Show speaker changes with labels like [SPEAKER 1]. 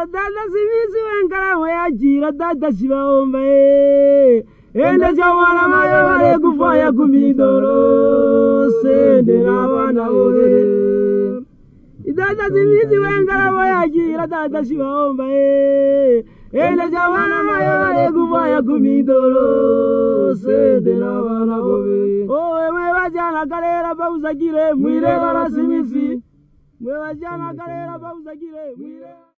[SPEAKER 1] dada simizi wengara wayajira dada shibaomba ende jamana mayo wale kufaya kumidoro sende rabana ore dada simizi wengara wayajira dada shibaomba ende jamana mayo wale kufaya kumidoro sende rabana ore owe wajana kalera bauzagire mwire bara simisi mwe wajana kalera bauzagire mwire